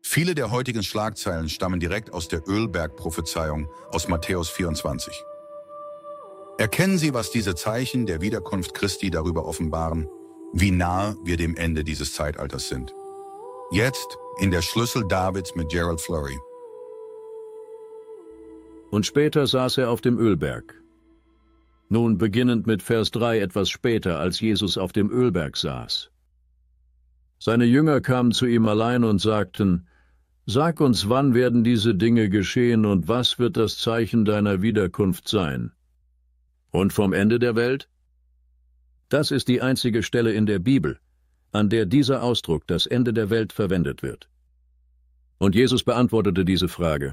Viele der heutigen Schlagzeilen stammen direkt aus der Ölberg-Prophezeiung aus Matthäus 24. Erkennen Sie, was diese Zeichen der Wiederkunft Christi darüber offenbaren, wie nahe wir dem Ende dieses Zeitalters sind. Jetzt in der Schlüssel Davids mit Gerald Flurry. Und später saß er auf dem Ölberg. Nun beginnend mit Vers 3 etwas später, als Jesus auf dem Ölberg saß. Seine Jünger kamen zu ihm allein und sagten: Sag uns, wann werden diese Dinge geschehen und was wird das Zeichen deiner Wiederkunft sein? Und vom Ende der Welt? Das ist die einzige Stelle in der Bibel, an der dieser Ausdruck, das Ende der Welt, verwendet wird. Und Jesus beantwortete diese Frage.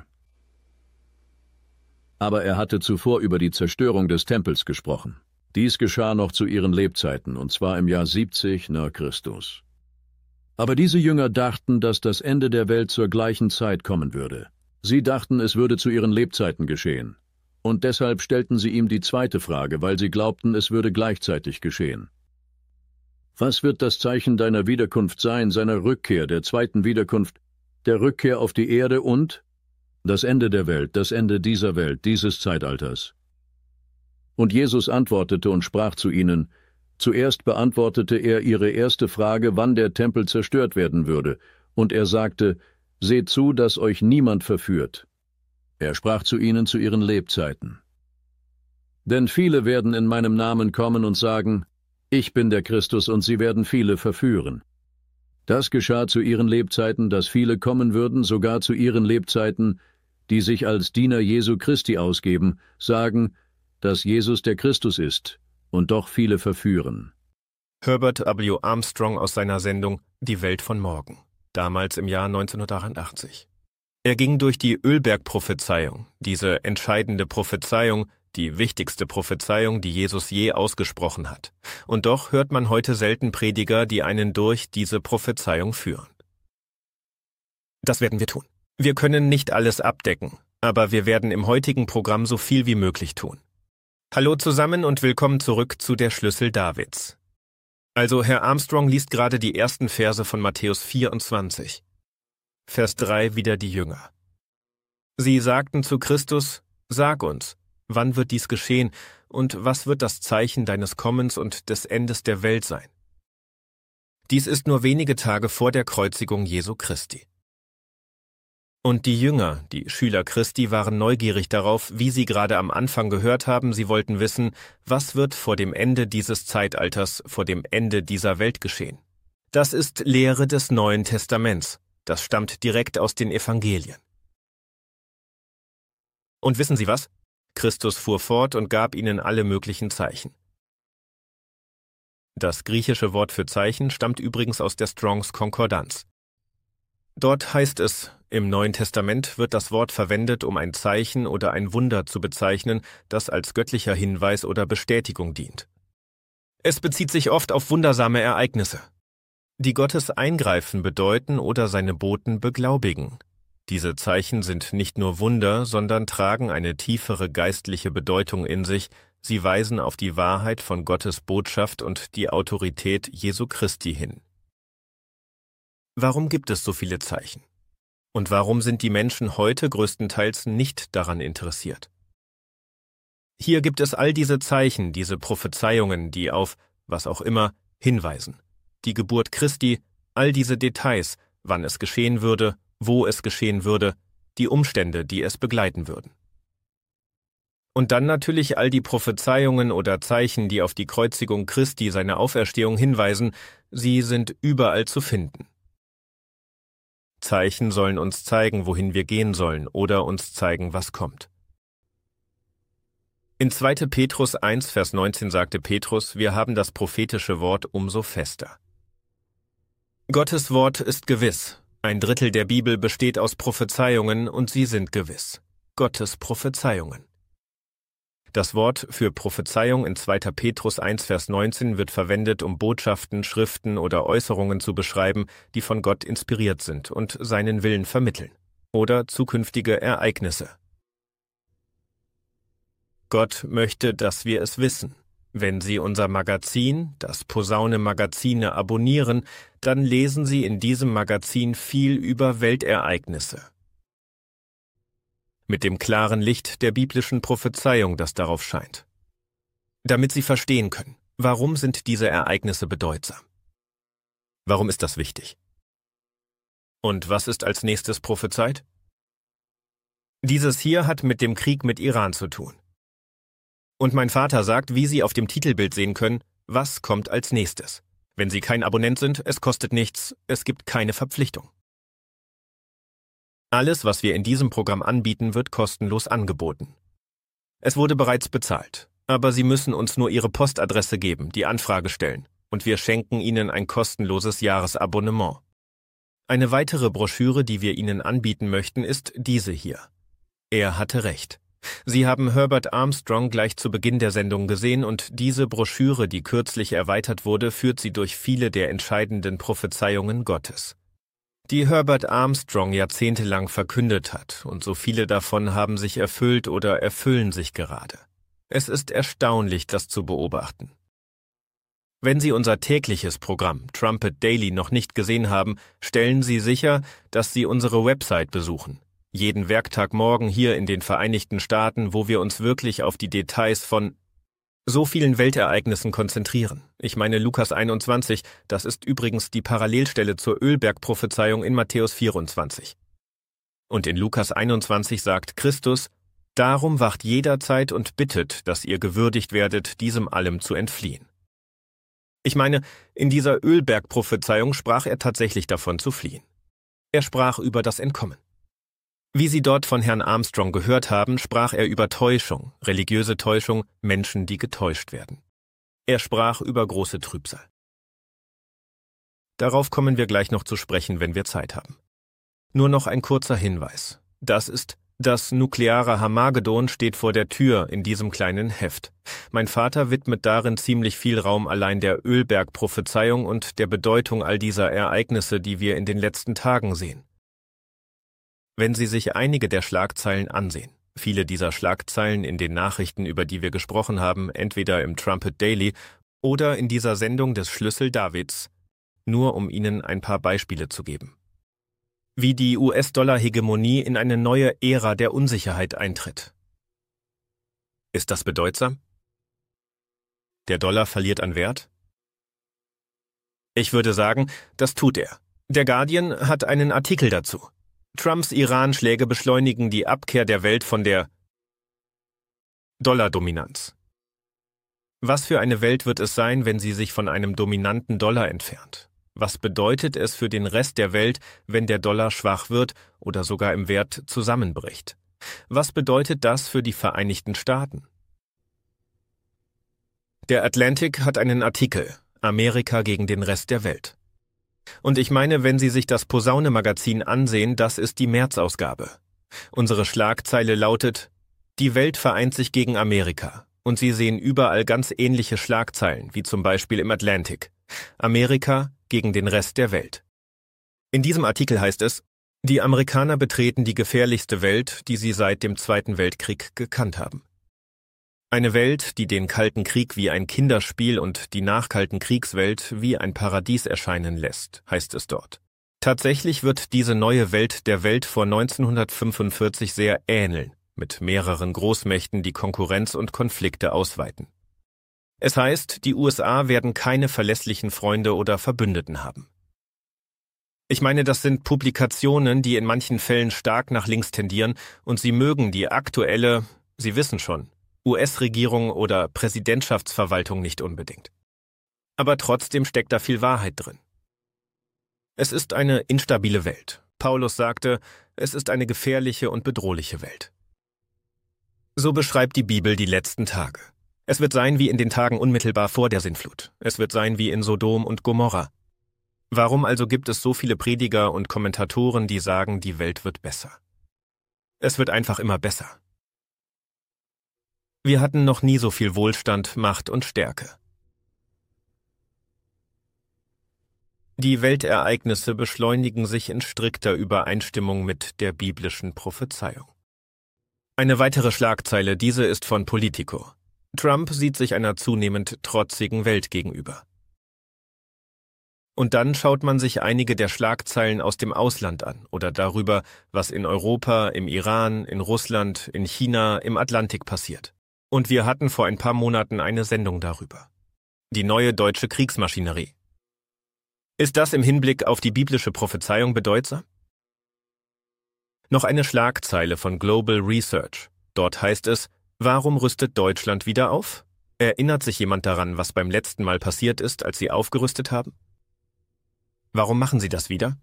Aber er hatte zuvor über die Zerstörung des Tempels gesprochen. Dies geschah noch zu ihren Lebzeiten, und zwar im Jahr 70 nach Christus. Aber diese Jünger dachten, dass das Ende der Welt zur gleichen Zeit kommen würde. Sie dachten, es würde zu ihren Lebzeiten geschehen. Und deshalb stellten sie ihm die zweite Frage, weil sie glaubten, es würde gleichzeitig geschehen. Was wird das Zeichen deiner Wiederkunft sein, seiner Rückkehr, der zweiten Wiederkunft, der Rückkehr auf die Erde und das Ende der Welt, das Ende dieser Welt, dieses Zeitalters? Und Jesus antwortete und sprach zu ihnen: Zuerst beantwortete er ihre erste Frage, wann der Tempel zerstört werden würde, und er sagte: Seht zu, dass euch niemand verführt. Er sprach zu ihnen zu ihren Lebzeiten. Denn viele werden in meinem Namen kommen und sagen: Ich bin der Christus, und sie werden viele verführen. Das geschah zu ihren Lebzeiten, dass viele kommen würden, sogar zu ihren Lebzeiten, die sich als Diener Jesu Christi ausgeben, sagen, dass Jesus der Christus ist, und doch viele verführen. Herbert W. Armstrong aus seiner Sendung Die Welt von morgen, damals im Jahr 1988. Er ging durch die Ölberg-Prophezeiung, diese entscheidende Prophezeiung, die wichtigste Prophezeiung, die Jesus je ausgesprochen hat. Und doch hört man heute selten Prediger, die einen durch diese Prophezeiung führen. Das werden wir tun. Wir können nicht alles abdecken, aber wir werden im heutigen Programm so viel wie möglich tun. Hallo zusammen und willkommen zurück zu der Schlüssel Davids. Also Herr Armstrong liest gerade die ersten Verse von Matthäus 24. Vers 3 wieder die Jünger. Sie sagten zu Christus: Sag uns, wann wird dies geschehen und was wird das Zeichen deines Kommens und des Endes der Welt sein? Dies ist nur wenige Tage vor der Kreuzigung Jesu Christi. Und die Jünger, die Schüler Christi, waren neugierig darauf, wie sie gerade am Anfang gehört haben. Sie wollten wissen, was wird vor dem Ende dieses Zeitalters, vor dem Ende dieser Welt geschehen. Das ist Lehre des Neuen Testaments. Das stammt direkt aus den Evangelien. Und wissen Sie was? Christus fuhr fort und gab ihnen alle möglichen Zeichen. Das griechische Wort für Zeichen stammt übrigens aus der Strongs Konkordanz. Dort heißt es, im Neuen Testament wird das Wort verwendet, um ein Zeichen oder ein Wunder zu bezeichnen, das als göttlicher Hinweis oder Bestätigung dient. Es bezieht sich oft auf wundersame Ereignisse, die Gottes Eingreifen bedeuten oder seine Boten beglaubigen. Diese Zeichen sind nicht nur Wunder, sondern tragen eine tiefere geistliche Bedeutung in sich. Sie weisen auf die Wahrheit von Gottes Botschaft und die Autorität Jesu Christi hin. Warum gibt es so viele Zeichen? Und warum sind die Menschen heute größtenteils nicht daran interessiert? Hier gibt es all diese Zeichen, diese Prophezeiungen, die auf, was auch immer, hinweisen. Die Geburt Christi, all diese Details, wann es geschehen würde, wo es geschehen würde, die Umstände, die es begleiten würden. Und dann natürlich all die Prophezeiungen oder Zeichen, die auf die Kreuzigung Christi, seine Auferstehung hinweisen, sie sind überall zu finden. Zeichen sollen uns zeigen, wohin wir gehen sollen, oder uns zeigen, was kommt. In 2. Petrus 1, Vers 19 sagte Petrus: Wir haben das prophetische Wort umso fester. Gottes Wort ist gewiss. 1/3 der Bibel besteht aus Prophezeiungen und sie sind gewiss. Gottes Prophezeiungen. Das Wort für Prophezeiung in 2. Petrus 1, Vers 19 wird verwendet, um Botschaften, Schriften oder Äußerungen zu beschreiben, die von Gott inspiriert sind und seinen Willen vermitteln. Oder zukünftige Ereignisse. Gott möchte, dass wir es wissen. Wenn Sie unser Magazin, das Posaune Magazine, abonnieren, dann lesen Sie in diesem Magazin viel über Weltereignisse. Mit dem klaren Licht der biblischen Prophezeiung, das darauf scheint. Damit Sie verstehen können, warum sind diese Ereignisse bedeutsam? Warum ist das wichtig? Und was ist als nächstes prophezeit? Dieses hier hat mit dem Krieg mit Iran zu tun. Und mein Vater sagt, wie Sie auf dem Titelbild sehen können, was kommt als nächstes. Wenn Sie kein Abonnent sind, es kostet nichts, es gibt keine Verpflichtung. Alles, was wir in diesem Programm anbieten, wird kostenlos angeboten. Es wurde bereits bezahlt, aber Sie müssen uns nur Ihre Postadresse geben, die Anfrage stellen, und wir schenken Ihnen ein kostenloses Jahresabonnement. Eine weitere Broschüre, die wir Ihnen anbieten möchten, ist diese hier. Er hatte recht. Sie haben Herbert Armstrong gleich zu Beginn der Sendung gesehen und diese Broschüre, die kürzlich erweitert wurde, führt Sie durch viele der entscheidenden Prophezeiungen Gottes, die Herbert Armstrong jahrzehntelang verkündet hat, und so viele davon haben sich erfüllt oder erfüllen sich gerade. Es ist erstaunlich, das zu beobachten. Wenn Sie unser tägliches Programm Trumpet Daily noch nicht gesehen haben, stellen Sie sicher, dass Sie unsere Website besuchen. Jeden Werktagmorgen hier in den Vereinigten Staaten, wo wir uns wirklich auf die Details von so vielen Weltereignissen konzentrieren. Ich meine Lukas 21, das ist übrigens die Parallelstelle zur Ölberg-Prophezeiung in Matthäus 24. Und in Lukas 21 sagt Christus, darum wacht jederzeit und bittet, dass ihr gewürdigt werdet, diesem allem zu entfliehen. Ich meine, in dieser Ölberg-Prophezeiung sprach er tatsächlich davon zu fliehen. Er sprach über das Entkommen. Wie Sie dort von Herrn Armstrong gehört haben, sprach er über Täuschung, religiöse Täuschung, Menschen, die getäuscht werden. Er sprach über große Trübsal. Darauf kommen wir gleich noch zu sprechen, wenn wir Zeit haben. Nur noch ein kurzer Hinweis. Das nukleare Harmagedon steht vor der Tür in diesem kleinen Heft. Mein Vater widmet darin ziemlich viel Raum allein der Ölberg-Prophezeiung und der Bedeutung all dieser Ereignisse, die wir in den letzten Tagen sehen. Wenn Sie sich einige der Schlagzeilen ansehen, viele dieser Schlagzeilen in den Nachrichten, über die wir gesprochen haben, entweder im Trumpet Daily oder in dieser Sendung des Schlüssel Davids, nur um Ihnen ein paar Beispiele zu geben. Wie die US-Dollar-Hegemonie in eine neue Ära der Unsicherheit eintritt. Ist das bedeutsam? Der Dollar verliert an Wert? Ich würde sagen, das tut er. Der Guardian hat einen Artikel dazu. Trumps Iran-Schläge beschleunigen die Abkehr der Welt von der Dollardominanz. Was für eine Welt wird es sein, wenn sie sich von einem dominanten Dollar entfernt? Was bedeutet es für den Rest der Welt, wenn der Dollar schwach wird oder sogar im Wert zusammenbricht? Was bedeutet das für die Vereinigten Staaten? Der Atlantic hat einen Artikel, Amerika gegen den Rest der Welt. Und ich meine, wenn Sie sich das Posaune-Magazin ansehen, das ist die März-Ausgabe. Unsere Schlagzeile lautet, die Welt vereint sich gegen Amerika. Und Sie sehen überall ganz ähnliche Schlagzeilen, wie zum Beispiel im Atlantic. Amerika gegen den Rest der Welt. In diesem Artikel heißt es, die Amerikaner betreten die gefährlichste Welt, die sie seit dem Zweiten Weltkrieg gekannt haben. Eine Welt, die den Kalten Krieg wie ein Kinderspiel und die Nachkalten Kriegswelt wie ein Paradies erscheinen lässt, heißt es dort. Tatsächlich wird diese neue Welt der Welt vor 1945 sehr ähneln, mit mehreren Großmächten, die Konkurrenz und Konflikte ausweiten. Es heißt, die USA werden keine verlässlichen Freunde oder Verbündeten haben. Ich meine, das sind Publikationen, die in manchen Fällen stark nach links tendieren und sie mögen die aktuelle, Sie wissen schon, US-Regierung oder Präsidentschaftsverwaltung nicht unbedingt. Aber trotzdem steckt da viel Wahrheit drin. Es ist eine instabile Welt. Paulus sagte, es ist eine gefährliche und bedrohliche Welt. So beschreibt die Bibel die letzten Tage. Es wird sein wie in den Tagen unmittelbar vor der Sintflut. Es wird sein wie in Sodom und Gomorra. Warum also gibt es so viele Prediger und Kommentatoren, die sagen, die Welt wird besser? Es wird einfach immer besser. Wir hatten noch nie so viel Wohlstand, Macht und Stärke. Die Weltereignisse beschleunigen sich in strikter Übereinstimmung mit der biblischen Prophezeiung. Eine weitere Schlagzeile, diese ist von Politico. Trump sieht sich einer zunehmend trotzigen Welt gegenüber. Und dann schaut man sich einige der Schlagzeilen aus dem Ausland an oder darüber, was in Europa, im Iran, in Russland, in China, im Atlantik passiert. Und wir hatten vor ein paar Monaten eine Sendung darüber. Die neue deutsche Kriegsmaschinerie. Ist das im Hinblick auf die biblische Prophezeiung bedeutsam? Noch eine Schlagzeile von Global Research. Dort heißt es: Warum rüstet Deutschland wieder auf? Erinnert sich jemand daran, was beim letzten Mal passiert ist, als sie aufgerüstet haben? Warum machen sie das wieder?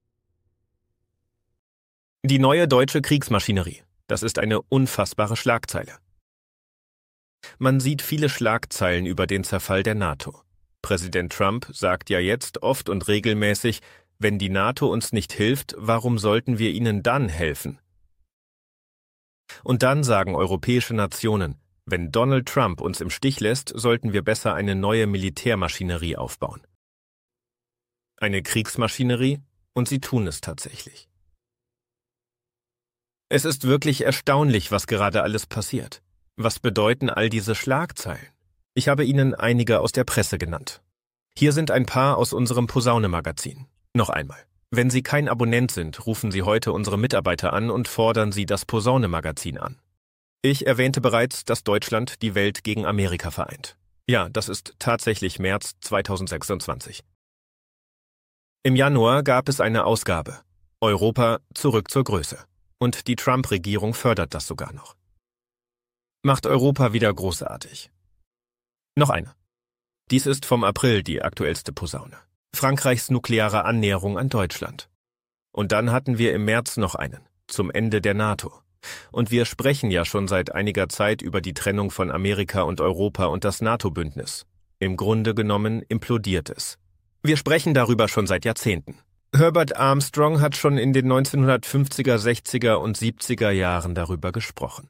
Die neue deutsche Kriegsmaschinerie. Das ist eine unfassbare Schlagzeile. Man sieht viele Schlagzeilen über den Zerfall der NATO. Präsident Trump sagt ja jetzt oft und regelmäßig, wenn die NATO uns nicht hilft, warum sollten wir ihnen dann helfen? Und dann sagen europäische Nationen, wenn Donald Trump uns im Stich lässt, sollten wir besser eine neue Militärmaschinerie aufbauen. Eine Kriegsmaschinerie, und sie tun es tatsächlich. Es ist wirklich erstaunlich, was gerade alles passiert. Was bedeuten all diese Schlagzeilen? Ich habe Ihnen einige aus der Presse genannt. Hier sind ein paar aus unserem Posaune-Magazin. Noch einmal. Wenn Sie kein Abonnent sind, rufen Sie heute unsere Mitarbeiter an und fordern Sie das Posaune-Magazin an. Ich erwähnte bereits, dass Deutschland die Welt gegen Amerika vereint. Ja, das ist tatsächlich März 2026. Im Januar gab es eine Ausgabe. Europa zurück zur Größe. Und die Trump-Regierung fördert das sogar noch. Macht Europa wieder großartig. Noch eine. Dies ist vom April die aktuellste Posaune. Frankreichs nukleare Annäherung an Deutschland. Und dann hatten wir im März noch einen, zum Ende der NATO. Und wir sprechen ja schon seit einiger Zeit über die Trennung von Amerika und Europa und das NATO-Bündnis. Im Grunde genommen implodiert es. Wir sprechen darüber schon seit Jahrzehnten. Herbert Armstrong hat schon in den 1950er, 60er und 70er Jahren darüber gesprochen.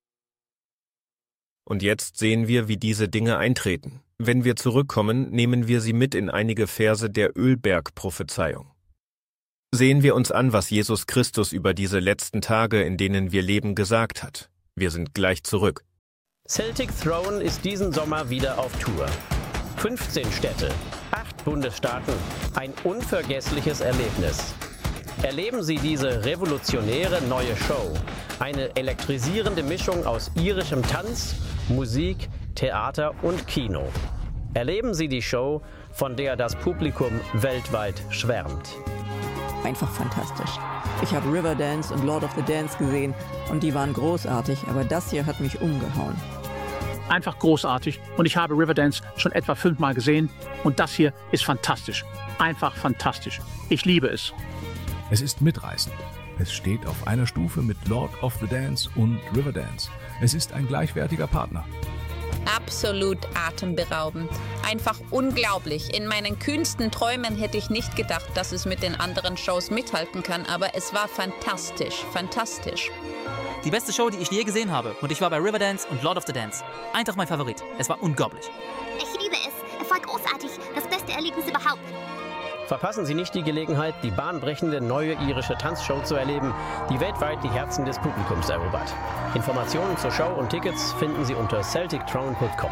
Und jetzt sehen wir, wie diese Dinge eintreten. Wenn wir zurückkommen, nehmen wir sie mit in einige Verse der Ölberg-Prophezeiung. Sehen wir uns an, was Jesus Christus über diese letzten Tage, in denen wir leben, gesagt hat. Wir sind gleich zurück. Celtic Throne ist diesen Sommer wieder auf Tour. 15 Städte, 8 Bundesstaaten, ein unvergessliches Erlebnis. Erleben Sie diese revolutionäre neue Show. Eine elektrisierende Mischung aus irischem Tanz, Musik, Theater und Kino. Erleben Sie die Show, von der das Publikum weltweit schwärmt. Einfach fantastisch. Ich habe Riverdance und Lord of the Dance gesehen und die waren großartig, aber das hier hat mich umgehauen. Einfach großartig und ich habe Riverdance schon etwa 5-mal gesehen und das hier ist fantastisch. Einfach fantastisch. Ich liebe es. Es ist mitreißend. Es steht auf einer Stufe mit Lord of the Dance und Riverdance. Es ist ein gleichwertiger Partner. Absolut atemberaubend. Einfach unglaublich. In meinen kühnsten Träumen hätte ich nicht gedacht, dass es mit den anderen Shows mithalten kann, aber es war fantastisch, fantastisch. Die beste Show, die ich je gesehen habe. Und ich war bei Riverdance und Lord of the Dance. Einfach mein Favorit. Es war unglaublich. Ich liebe es. Es war großartig. Das beste Erlebnis überhaupt. Verpassen Sie nicht die Gelegenheit, die bahnbrechende neue irische Tanzshow zu erleben, die weltweit die Herzen des Publikums erobert. Informationen zur Show und Tickets finden Sie unter celticthrone.com.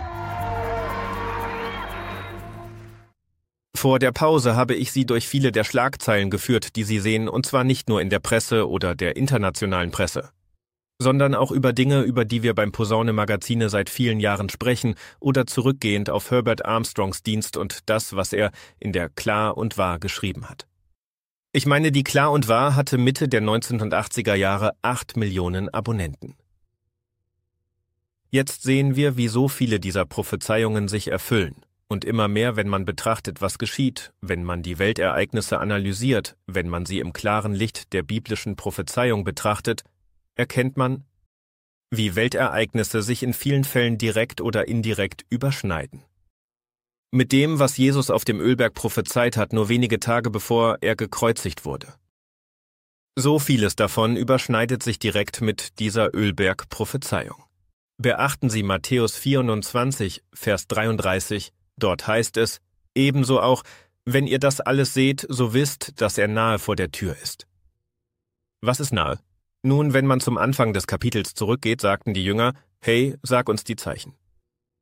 Vor der Pause habe ich Sie durch viele der Schlagzeilen geführt, die Sie sehen, und zwar nicht nur in der Presse oder der internationalen Presse, sondern auch über Dinge, über die wir beim Posaune-Magazine seit vielen Jahren sprechen oder zurückgehend auf Herbert Armstrongs Dienst und das, was er in der Klar und Wahr geschrieben hat. Ich meine, die Klar und Wahr hatte Mitte der 1980er Jahre 8 Millionen Abonnenten. Jetzt sehen wir, wie so viele dieser Prophezeiungen sich erfüllen. Und immer mehr, wenn man betrachtet, was geschieht, wenn man die Weltereignisse analysiert, wenn man sie im klaren Licht der biblischen Prophezeiung betrachtet, erkennt man, wie Weltereignisse sich in vielen Fällen direkt oder indirekt überschneiden. Mit dem, was Jesus auf dem Ölberg prophezeit hat, nur wenige Tage bevor er gekreuzigt wurde. So vieles davon überschneidet sich direkt mit dieser Ölberg-Prophezeiung. Beachten Sie Matthäus 24, Vers 33, dort heißt es, ebenso auch, wenn ihr das alles seht, so wisst, dass er nahe vor der Tür ist. Was ist nahe? Nun, wenn man zum Anfang des Kapitels zurückgeht, sagten die Jünger, hey, sag uns die Zeichen.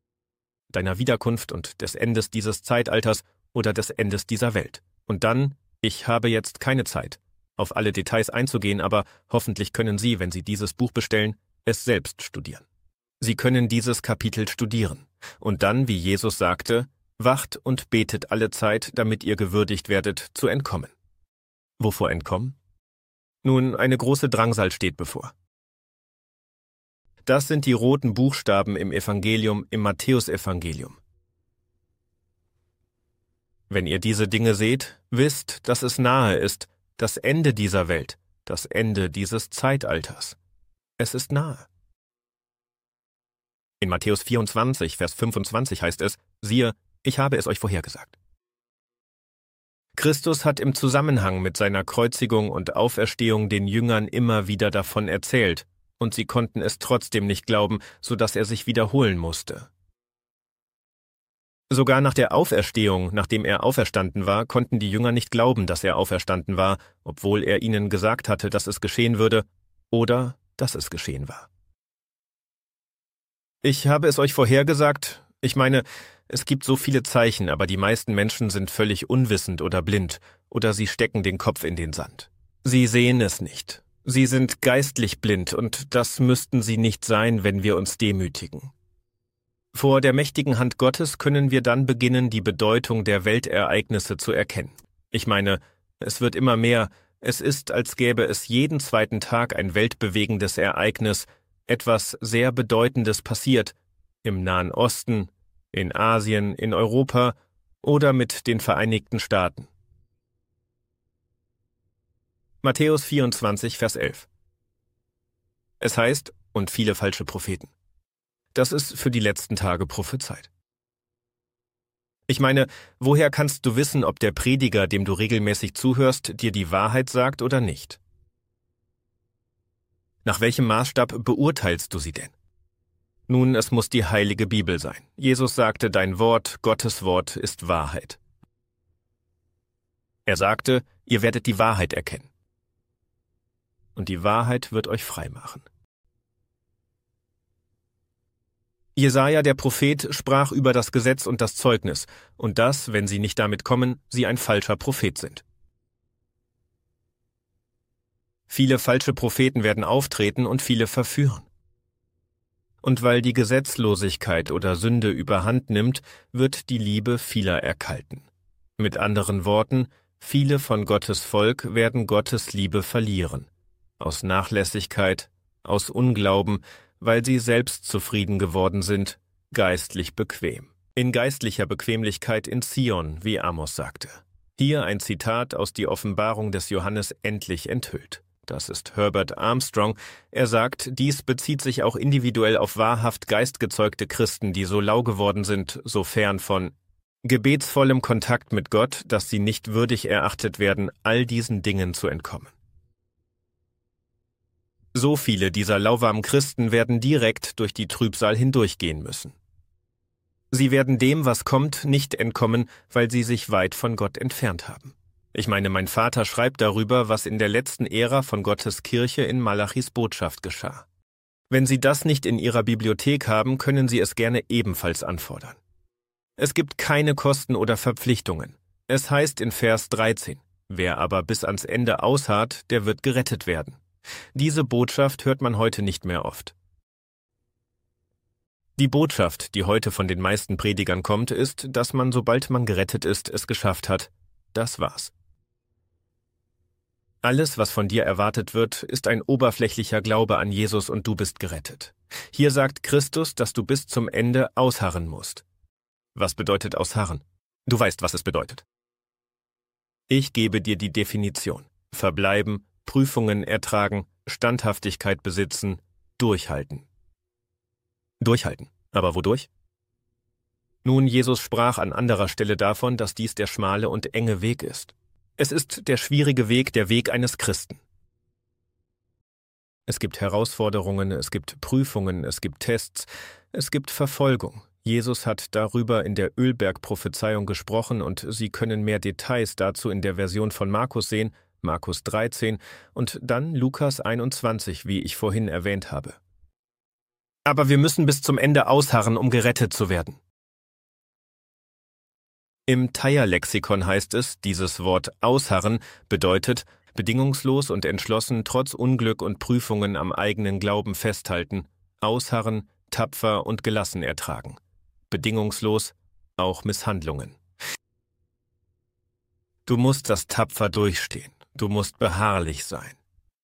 deiner Wiederkunft und des Endes dieses Zeitalters oder des Endes dieser Welt. Und dann, ich habe jetzt keine Zeit, auf alle Details einzugehen, aber hoffentlich können Sie, wenn Sie dieses Buch bestellen, es selbst studieren. Sie können dieses Kapitel studieren und dann, wie Jesus sagte, wacht und betet alle Zeit, damit ihr gewürdigt werdet, zu entkommen. Wovor entkommen? Nun, eine große Drangsal steht bevor. Das sind die roten Buchstaben im Evangelium, im Matthäusevangelium. Wenn ihr diese Dinge seht, wisst, dass es nahe ist, das Ende dieser Welt, das Ende dieses Zeitalters. Es ist nahe. In Matthäus 24, Vers 25 heißt es, siehe, ich habe es euch vorhergesagt. Christus hat im Zusammenhang mit seiner Kreuzigung und Auferstehung den Jüngern immer wieder davon erzählt, und sie konnten es trotzdem nicht glauben, sodass er sich wiederholen musste. Sogar nach der Auferstehung, nachdem er auferstanden war, konnten die Jünger nicht glauben, dass er auferstanden war, obwohl er ihnen gesagt hatte, dass es geschehen würde oder dass es geschehen war. Ich habe es euch vorhergesagt, ich meine, es gibt so viele Zeichen, aber die meisten Menschen sind völlig unwissend oder blind, oder sie stecken den Kopf in den Sand. Sie sehen es nicht. Sie sind geistlich blind, und das müssten sie nicht sein, wenn wir uns demütigen. Vor der mächtigen Hand Gottes können wir dann beginnen, die Bedeutung der Weltereignisse zu erkennen. Ich meine, es wird immer mehr, es ist, als gäbe es jeden zweiten Tag ein weltbewegendes Ereignis, etwas sehr Bedeutendes passiert, im Nahen Osten, in Asien, in Europa oder mit den Vereinigten Staaten. Matthäus 24, Vers 11. Es heißt, und viele falsche Propheten. Das ist für die letzten Tage prophezeit. Ich meine, woher kannst du wissen, ob der Prediger, dem du regelmäßig zuhörst, dir die Wahrheit sagt oder nicht? Nach welchem Maßstab beurteilst du sie denn? Nun, es muss die heilige Bibel sein. Jesus sagte, dein Wort, Gottes Wort, ist Wahrheit. Er sagte, ihr werdet die Wahrheit erkennen. Und die Wahrheit wird euch frei machen. Jesaja, der Prophet, sprach über das Gesetz und das Zeugnis, und dass, wenn sie nicht damit kommen, sie ein falscher Prophet sind. Viele falsche Propheten werden auftreten und viele verführen. Und weil die Gesetzlosigkeit oder Sünde überhand nimmt, wird die Liebe vieler erkalten. Mit anderen Worten, viele von Gottes Volk werden Gottes Liebe verlieren. Aus Nachlässigkeit, aus Unglauben, weil sie selbst zufrieden geworden sind, geistlich bequem. In geistlicher Bequemlichkeit in Zion, wie Amos sagte. Hier ein Zitat aus die Offenbarung des Johannes endlich enthüllt. Das ist Herbert Armstrong. Er sagt, dies bezieht sich auch individuell auf wahrhaft geistgezeugte Christen, die so lau geworden sind, so fern von gebetsvollem Kontakt mit Gott, dass sie nicht würdig erachtet werden, all diesen Dingen zu entkommen. So viele dieser lauwarmen Christen werden direkt durch die Trübsal hindurchgehen müssen. Sie werden dem, was kommt, nicht entkommen, weil sie sich weit von Gott entfernt haben. Ich meine, mein Vater schreibt darüber, was in der letzten Ära von Gottes Kirche in Malachis Botschaft geschah. Wenn Sie das nicht in Ihrer Bibliothek haben, können Sie es gerne ebenfalls anfordern. Es gibt keine Kosten oder Verpflichtungen. Es heißt in Vers 13, wer aber bis ans Ende ausharrt, der wird gerettet werden. Diese Botschaft hört man heute nicht mehr oft. Die Botschaft, die heute von den meisten Predigern kommt, ist, dass man, sobald man gerettet ist, es geschafft hat. Das war's. Alles, was von dir erwartet wird, ist ein oberflächlicher Glaube an Jesus und du bist gerettet. Hier sagt Christus, dass du bis zum Ende ausharren musst. Was bedeutet ausharren? Du weißt, was es bedeutet. Ich gebe dir die Definition. Verbleiben, Prüfungen ertragen, Standhaftigkeit besitzen, durchhalten. Durchhalten. Aber wodurch? Nun, Jesus sprach an anderer Stelle davon, dass dies der schmale und enge Weg ist. Es ist der schwierige Weg, der Weg eines Christen. Es gibt Herausforderungen, es gibt Prüfungen, es gibt Tests, es gibt Verfolgung. Jesus hat darüber in der Ölberg-Prophezeiung gesprochen und Sie können mehr Details dazu in der Version von Markus sehen, Markus 13 und dann Lukas 21, wie ich vorhin erwähnt habe. Aber wir müssen bis zum Ende ausharren, um gerettet zu werden. Im Thayer-Lexikon heißt es, dieses Wort ausharren bedeutet bedingungslos und entschlossen trotz Unglück und Prüfungen am eigenen Glauben festhalten, ausharren, tapfer und gelassen ertragen. Bedingungslos, auch Misshandlungen. Du musst das tapfer durchstehen. Du musst beharrlich sein.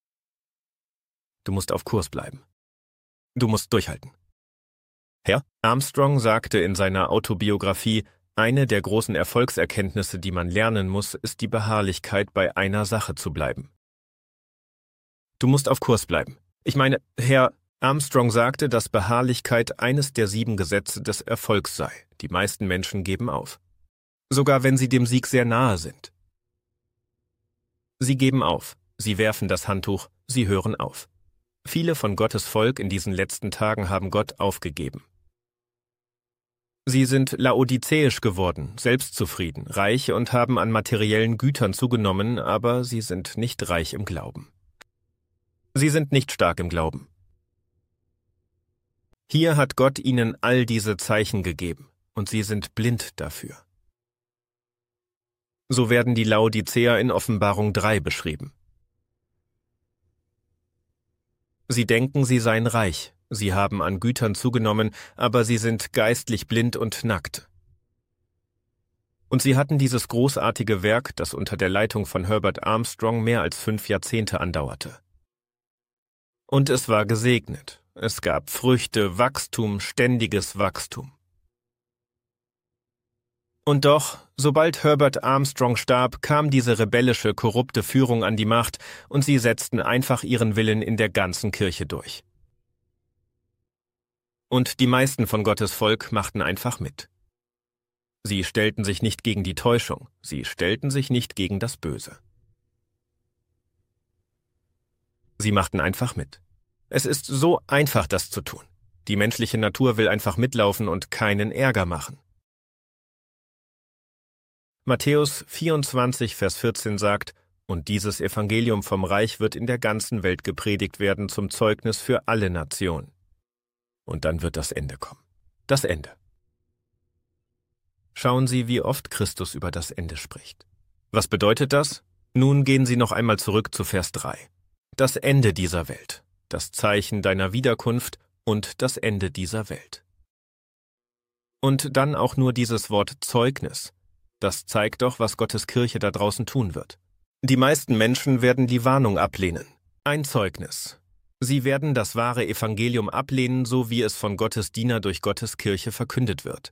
Du musst auf Kurs bleiben. Du musst durchhalten. Herr Armstrong sagte in seiner Autobiografie, eine der großen Erfolgserkenntnisse, die man lernen muss, ist die Beharrlichkeit, bei einer Sache zu bleiben. Du musst auf Kurs bleiben. Ich meine, Herr Armstrong sagte, dass Beharrlichkeit eines der 7 Gesetze des Erfolgs sei. Die meisten Menschen geben auf. Sogar wenn sie dem Sieg sehr nahe sind. Sie geben auf. Sie werfen das Handtuch. Sie hören auf. Viele von Gottes Volk in diesen letzten Tagen haben Gott aufgegeben. Sie sind laodizäisch geworden, selbstzufrieden, reich und haben an materiellen Gütern zugenommen, aber sie sind nicht reich im Glauben. Sie sind nicht stark im Glauben. Hier hat Gott ihnen all diese Zeichen gegeben, und sie sind blind dafür. So werden die Laodizäer in Offenbarung 3 beschrieben. Sie denken, sie seien reich, sie haben an Gütern zugenommen, aber sie sind geistlich blind und nackt. Und sie hatten dieses großartige Werk, das unter der Leitung von Herbert Armstrong mehr als 5 Jahrzehnte andauerte. Und es war gesegnet. Es gab Früchte, Wachstum, ständiges Wachstum. Und doch, sobald Herbert Armstrong starb, kam diese rebellische, korrupte Führung an die Macht und sie setzten einfach ihren Willen in der ganzen Kirche durch. Und die meisten von Gottes Volk machten einfach mit. Sie stellten sich nicht gegen die Täuschung, sie stellten sich nicht gegen das Böse. Sie machten einfach mit. Es ist so einfach, das zu tun. Die menschliche Natur will einfach mitlaufen und keinen Ärger machen. Matthäus 24, Vers 14 sagt, und dieses Evangelium vom Reich wird in der ganzen Welt gepredigt werden zum Zeugnis für alle Nationen. Und dann wird das Ende kommen. Das Ende. Schauen Sie, wie oft Christus über das Ende spricht. Was bedeutet das? Nun gehen Sie noch einmal zurück zu Vers 3. Das Ende dieser Welt, das Zeichen deiner Wiederkunft und das Ende dieser Welt. Und dann auch nur dieses Wort Zeugnis. Das zeigt doch, was Gottes Kirche da draußen tun wird. Die meisten Menschen werden die Warnung ablehnen. Ein Zeugnis. Sie werden das wahre Evangelium ablehnen, so wie es von Gottes Diener durch Gottes Kirche verkündet wird.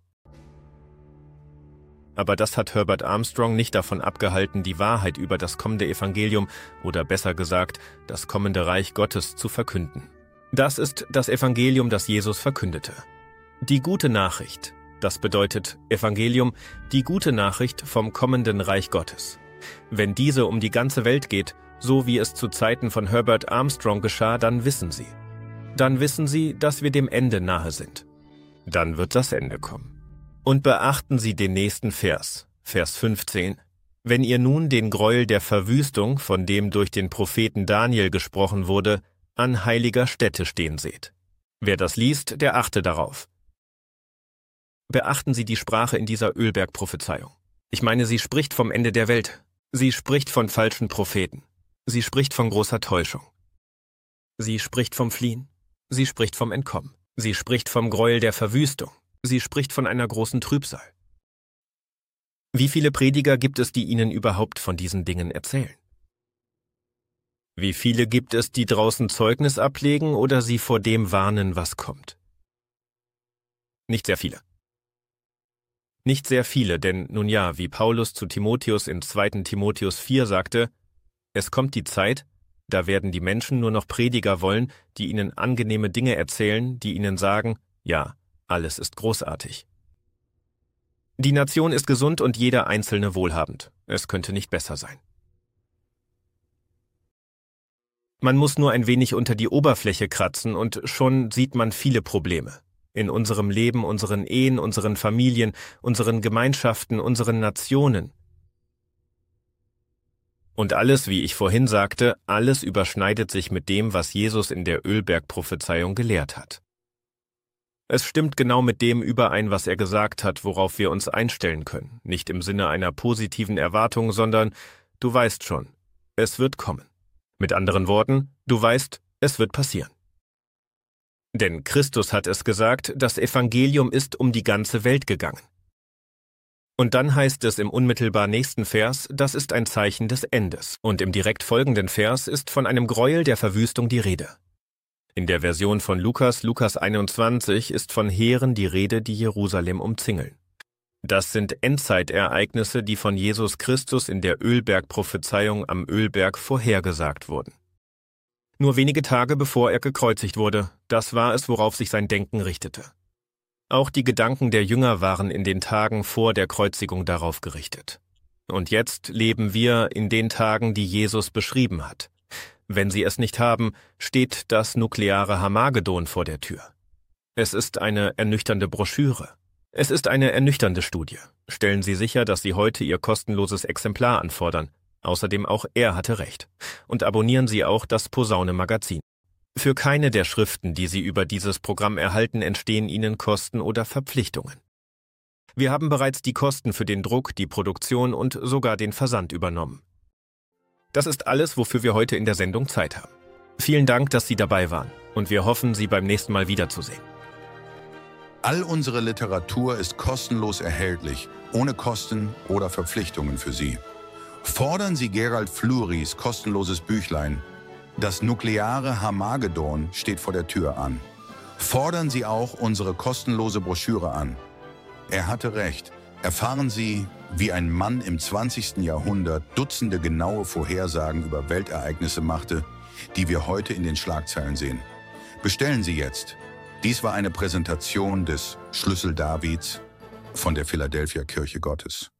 Aber das hat Herbert Armstrong nicht davon abgehalten, die Wahrheit über das kommende Evangelium oder besser gesagt, das kommende Reich Gottes zu verkünden. Das ist das Evangelium, das Jesus verkündete. Die gute Nachricht. Das bedeutet Evangelium, die gute Nachricht vom kommenden Reich Gottes. Wenn diese um die ganze Welt geht, so wie es zu Zeiten von Herbert Armstrong geschah, dann wissen Sie. Dann wissen Sie, dass wir dem Ende nahe sind. Dann wird das Ende kommen. Und beachten Sie den nächsten Vers, Vers 15. Wenn ihr nun den Gräuel der Verwüstung, von dem durch den Propheten Daniel gesprochen wurde, an heiliger Stätte stehen seht. Wer das liest, der achte darauf. Beachten Sie die Sprache in dieser Ölberg-Prophezeiung. Ich meine, sie spricht vom Ende der Welt. Sie spricht von falschen Propheten. Sie spricht von großer Täuschung. Sie spricht vom Fliehen. Sie spricht vom Entkommen. Sie spricht vom Gräuel der Verwüstung. Sie spricht von einer großen Trübsal. Wie viele Prediger gibt es, die Ihnen überhaupt von diesen Dingen erzählen? Wie viele gibt es, die draußen Zeugnis ablegen oder Sie vor dem warnen, was kommt? Nicht sehr viele. Nicht sehr viele, denn nun ja, wie Paulus zu Timotheus in 2. Timotheus 4 sagte, es kommt die Zeit, da werden die Menschen nur noch Prediger wollen, die ihnen angenehme Dinge erzählen, die ihnen sagen, ja, alles ist großartig. Die Nation ist gesund und jeder Einzelne wohlhabend. Es könnte nicht besser sein. Man muss nur ein wenig unter die Oberfläche kratzen und schon sieht man viele Probleme. In unserem Leben, unseren Ehen, unseren Familien, unseren Gemeinschaften, unseren Nationen. Und alles, wie ich vorhin sagte, alles überschneidet sich mit dem, was Jesus in der Ölberg-Prophezeiung gelehrt hat. Es stimmt genau mit dem überein, was er gesagt hat, worauf wir uns einstellen können. Nicht im Sinne einer positiven Erwartung, sondern du weißt schon, es wird kommen. Mit anderen Worten, du weißt, es wird passieren. Denn Christus hat es gesagt, das Evangelium ist um die ganze Welt gegangen. Und dann heißt es im unmittelbar nächsten Vers, das ist ein Zeichen des Endes. Und im direkt folgenden Vers ist von einem Gräuel der Verwüstung die Rede. In der Version von Lukas 21, ist von Heeren die Rede, die Jerusalem umzingeln. Das sind Endzeitereignisse, die von Jesus Christus in der Ölberg-Prophezeiung am Ölberg vorhergesagt wurden. Nur wenige Tage bevor er gekreuzigt wurde, das war es, worauf sich sein Denken richtete. Auch die Gedanken der Jünger waren in den Tagen vor der Kreuzigung darauf gerichtet. Und jetzt leben wir in den Tagen, die Jesus beschrieben hat. Wenn Sie es nicht haben, steht das nukleare Harmagedon vor der Tür. Es ist eine ernüchternde Broschüre. Es ist eine ernüchternde Studie. Stellen Sie sicher, dass Sie heute Ihr kostenloses Exemplar anfordern. Außerdem auch er hatte recht. Und abonnieren Sie auch das Posaune-Magazin. Für keine der Schriften, die Sie über dieses Programm erhalten, entstehen Ihnen Kosten oder Verpflichtungen. Wir haben bereits die Kosten für den Druck, die Produktion und sogar den Versand übernommen. Das ist alles, wofür wir heute in der Sendung Zeit haben. Vielen Dank, dass Sie dabei waren und wir hoffen, Sie beim nächsten Mal wiederzusehen. All unsere Literatur ist kostenlos erhältlich, ohne Kosten oder Verpflichtungen für Sie. Fordern Sie Gerald Flurys kostenloses Büchlein Das nukleare Harmagedon steht vor der Tür an. Fordern Sie auch unsere kostenlose Broschüre an. Er hatte recht. Erfahren Sie, wie ein Mann im 20. Jahrhundert Dutzende genaue Vorhersagen über Weltereignisse machte, die wir heute in den Schlagzeilen sehen. Bestellen Sie jetzt. Dies war eine Präsentation des Schlüssel Davids von der Philadelphia Kirche Gottes.